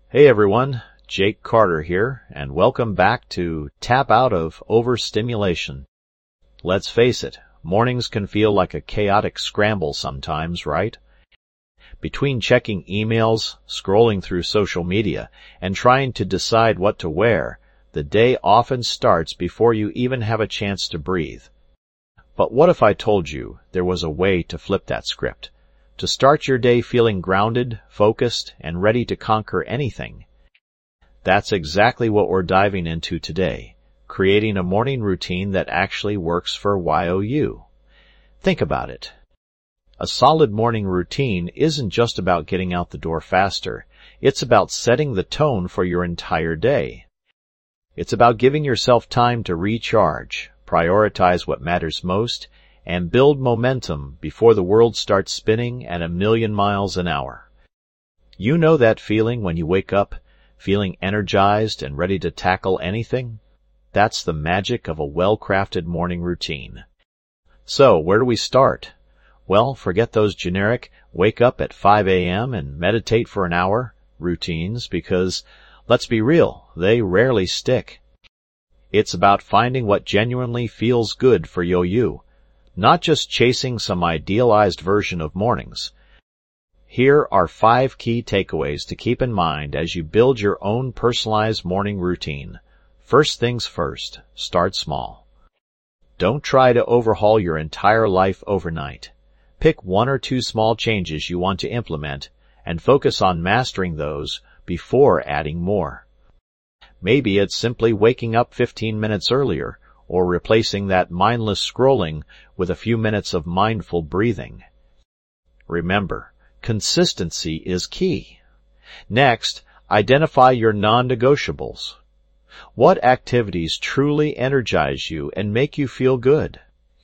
Hey everyone, Jake Carter here, and welcome back to Tap Out of Overstimulation. Let's face it, mornings can feel like a chaotic scramble sometimes, right? Between checking emails, scrolling through social media, and trying to decide what to wear, the day often starts before you even have a chance to breathe. But what if I told you there was a way to flip that script? To start your day feeling grounded, focused, and ready to conquer anything. That's exactly what we're diving into today, creating a morning routine that actually works for YOU. Think about it. A solid morning routine isn't just about getting out the door faster. It's about setting the tone for your entire day. It's about giving yourself time to recharge, prioritize what matters most, and build momentum before the world starts spinning at 1,000,000 miles an hour. You know that feeling when you wake up, feeling energized and ready to tackle anything? That's the magic of a well-crafted morning routine. So, where do we start? Well, forget those generic, wake up at 5 a.m. and meditate for an hour routines because, let's be real, they rarely stick. It's about finding what genuinely feels good for you. Not just chasing some idealized version of mornings. Here are 5 key takeaways to keep in mind as you build your own personalized morning routine. First things first, start small. Don't try to overhaul your entire life overnight. Pick 1 or 2 small changes you want to implement and focus on mastering those before adding more. Maybe it's simply waking up 15 minutes earlier, or replacing that mindless scrolling with a few minutes of mindful breathing. Remember, consistency is key. Next, identify your non-negotiables. What activities truly energize you and make you feel good?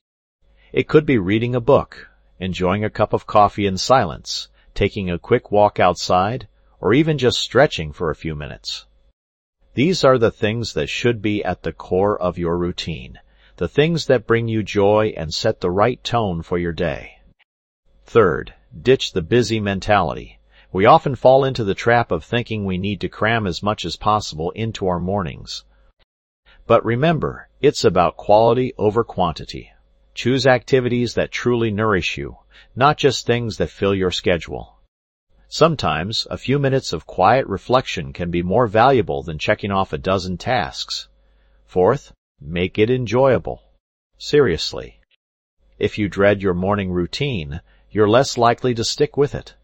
It could be reading a book, enjoying a cup of coffee in silence, taking a quick walk outside, or even just stretching for a few minutes. These are the things that should be at the core of your routine, the things that bring you joy and set the right tone for your day. Third, ditch the busy mentality. We often fall into the trap of thinking we need to cram as much as possible into our mornings. But remember, it's about quality over quantity. Choose activities that truly nourish you, not just things that fill your schedule. Sometimes, a few minutes of quiet reflection can be more valuable than checking off a dozen tasks. Fourth, make it enjoyable. Seriously. If you dread your morning routine, you're less likely to stick with it.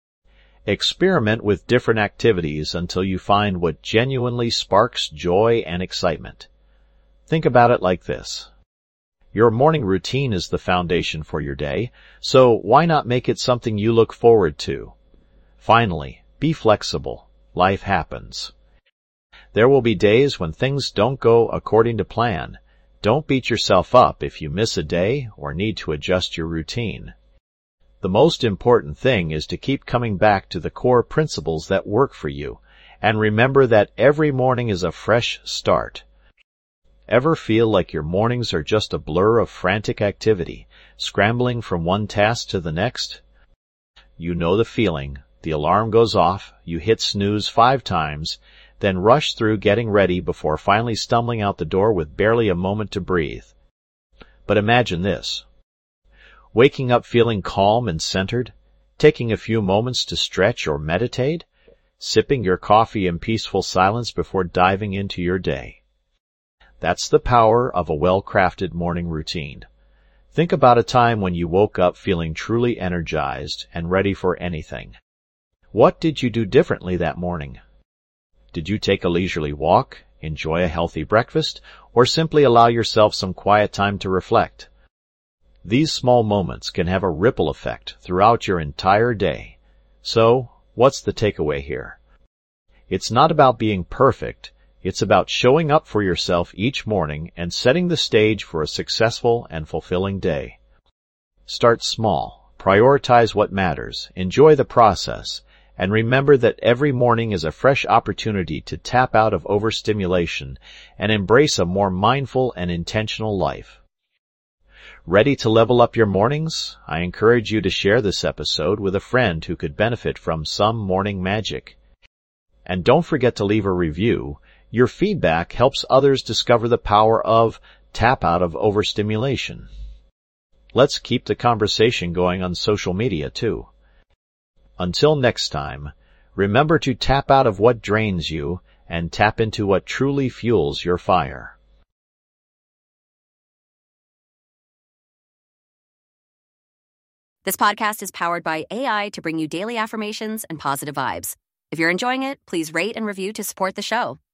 Experiment with different activities until you find what genuinely sparks joy and excitement. Think about it like this. Your morning routine is the foundation for your day, so why not make it something you look forward to? Finally, be flexible. Life happens. There will be days when things don't go according to plan. Don't beat yourself up if you miss a day or need to adjust your routine. The most important thing is to keep coming back to the core principles that work for you, and remember that every morning is a fresh start. Ever feel like your mornings are just a blur of frantic activity, scrambling from one task to the next? You know the feeling. The alarm goes off, you hit snooze 5 times, then rush through getting ready before finally stumbling out the door with barely a moment to breathe. But imagine this. Waking up feeling calm and centered, taking a few moments to stretch or meditate, sipping your coffee in peaceful silence before diving into your day. That's the power of a well-crafted morning routine. Think about a time when you woke up feeling truly energized and ready for anything. What did you do differently that morning? Did you take a leisurely walk, enjoy a healthy breakfast, or simply allow yourself some quiet time to reflect? These small moments can have a ripple effect throughout your entire day. So, what's the takeaway here? It's not about being perfect. It's about showing up for yourself each morning and setting the stage for a successful and fulfilling day. Start small, prioritize what matters, enjoy the process, and remember that every morning is a fresh opportunity to tap out of overstimulation and embrace a more mindful and intentional life. Ready to level up your mornings? I encourage you to share this episode with a friend who could benefit from some morning magic. And don't forget to leave a review. Your feedback helps others discover the power of Tap Out of Overstimulation. Let's keep the conversation going on social media, too. Until next time, remember to tap out of what drains you and tap into what truly fuels your fire. This podcast is powered by AI to bring you daily affirmations and positive vibes. If you're enjoying it, please rate and review to support the show.